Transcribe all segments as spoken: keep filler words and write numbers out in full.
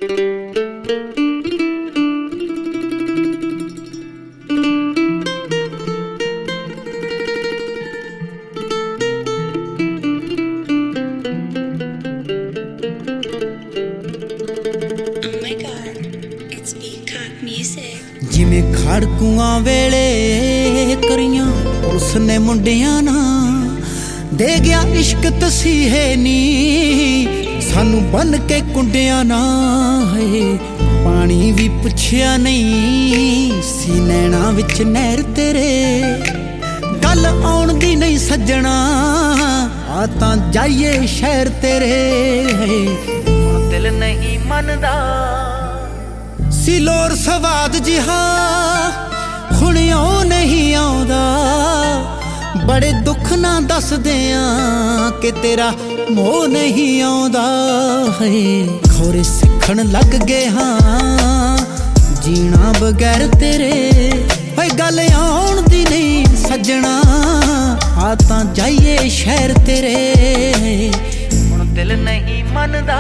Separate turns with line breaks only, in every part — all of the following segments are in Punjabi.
ਜਿਵੇਂ ਖੜਕੂਆਂ ਵੇਲੇ ਕਰੀਆਂ ਉਸਨੇ ਮੁੰਡਿਆਂ ਨਾ ਦੇ ਗਿਆ ਇਸ਼ਕ ਤਸੀਹੇ ਨੀ ਸਾਨੂੰ ਬੰਨ ਕੇ ਕੁੰਡਿਆਂ ਨਾ ਹੈ ਪਾਣੀ ਵੀ ਪੁੱਛਿਆ ਨਹੀਂ ਸੀ ਨੈਣਾ ਵਿੱਚ ਨਹਿਰ ਤੇਰੇ ਗੱਲ ਆਉਣ ਦੀ ਨਹੀਂ ਸੱਜਣਾ ਆ ਤਾਂ ਜਾਈਏ ਸ਼ਹਿਰ ਤੇਰੇ ਹੁਣ ਦਿਲ ਨਹੀਂ ਮੰਨਦਾ ਸੀ ਲੋਰ ਸਵਾਦ ਜਿਹਾ ਹੁਣ ਉਹ ਨਹੀਂ ਆਉਂਦਾ ਬੜੇ ਦੁੱਖ ਨਾ ਦੱਸਦੇ ਆ ਕਿ ਤੇਰਾ ਮੋਹ ਨਹੀਂ ਆਉਂਦਾ ਹੈ ਖੋਰੇ ਸਿੱਖਣ ਲੱਗ ਗਏ ਹਾਂ ਜੀਣਾ ਬਗੈਰ ਤੇਰੇ ਓਏ ਗੱਲ ਆਉਣ ਦੀ ਨਹੀਂ ਸੱਜਣਾ ਆ ਤਾਂ ਜਾਈਏ ਸ਼ਹਿਰ ਤੇਰੇ ਹੁਣ ਦਿਲ ਨਹੀਂ ਮੰਨਦਾ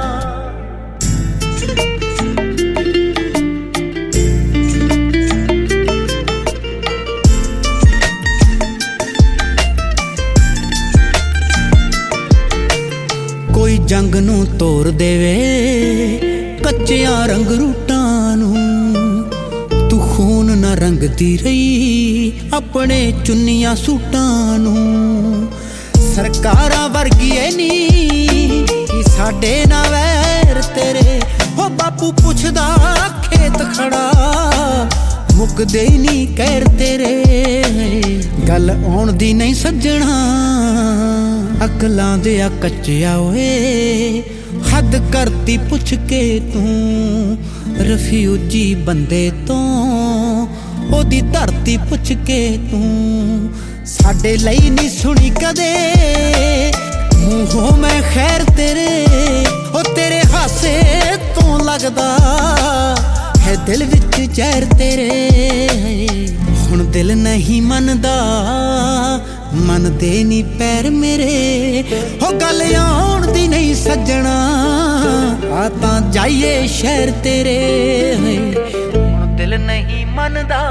ਕੋਈ ਜੰਗ ਨੂੰ ਤੋੜ ਦੇਵੇ ਕੱਚਿਆਂ ਰੰਗ ਰੂਟਾਂ ਨੂੰ ਤੂੰ ਖੂਨ ਨਾ ਰੰਗਦੀ ਰਹੀ ਆਪਣੇ ਚੁੰਨੀਆਂ ਸੂਟਾਂ ਨੂੰ ਸਰਕਾਰਾਂ ਵਰਗੀਏ ਨੀ ਕਿ ਸਾਡੇ ਨਾ ਵੈਰ ਤੇਰੇ ਹੋ ਬਾਪੂ ਪੁੱਛਦਾ ਖੇਤ ਖੜਾ ਮੁੱਕਦੇ ਨੀ ਕਹਿਰ ਤੇਰੇ ਗੱਲ ਆਉਣ ਦੀ ਨਹੀਂ ਸੱਜਣਾ ਅਕਲਾਂ ਦੇ ਆ ਕੱਚਿਆ ਓਏ ਹੱਦ ਕਰਤੀ ਪੁੱਛ ਕੇ ਤੂੰ ਰਫਿਊਜੀ ਬੰਦੇ ਤੋਂ ਉਹਦੀ ਧਰਤੀ ਪੁੱਛ ਕੇ ਤੂੰ ਸਾਡੇ ਲਈ ਨਹੀਂ ਸੁਣੀ ਕਦੇ ਮੂੰਹੋਂ ਮੈਂ ਖੈਰ ਤੇਰੇ ਉਹ ਤੇਰੇ ਹਾਸੇ ਤੋਂ ਲੱਗਦਾ ਹੈ ਦਿਲ ਵਿੱਚ ਜ਼ਹਿਰ ਤੇਰੇ ਹੁਣ ਦਿਲ ਨਹੀਂ ਮੰਨਦਾ ਮੰਨਦੇ ਨੀ ਪੈਰ ਮੇਰੇ ਹੋ ਗੱਲ ਆਉਣ ਦੀ ਨਹੀਂ ਸੱਜਣਾ ਆ ਤਾਂ ਜਾਈਏ ਸ਼ਹਿਰ ਤੇਰੇ ਹੁਣ ਦਿਲ ਨਹੀਂ ਮੰਨਦਾ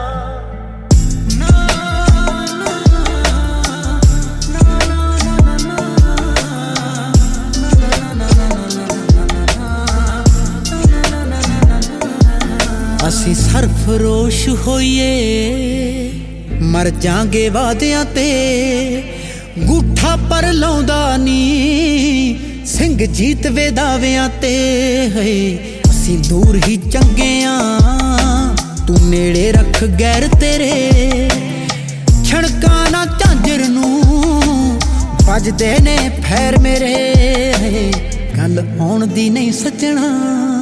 ਅਸੀਂ ਸਰਫਰੋਸ਼ ਹੋਈਏ ਮਰ ਜਾਗੇ ਵਾਦਿਆਂ ਤੇ ਗੂਠਾ ਪਰ ਲਾਉਂਦਾ ਨੀ ਸਿੰਘ ਜੀਤ ਵੇ ਦਾਵਿਆਂ ਤੇ ਹੈ ਅਸੀਂ ਦੂਰ ਹੀ ਚੰਗਿਆਂ ਤੂੰ ਨੇੜੇ ਰੱਖ ਗੈਰ ਤੇਰੇ ਛਣਕਾਂ ਨਾ ਝਾਂਜਰ ਨੂੰ ਵੱਜਦੇ ਨੇ ਫੈਰ ਮੇਰੇ ਗੱਲ ਆਉਣ ਦੀ ਨਹੀਂ ਸੱਜਣਾ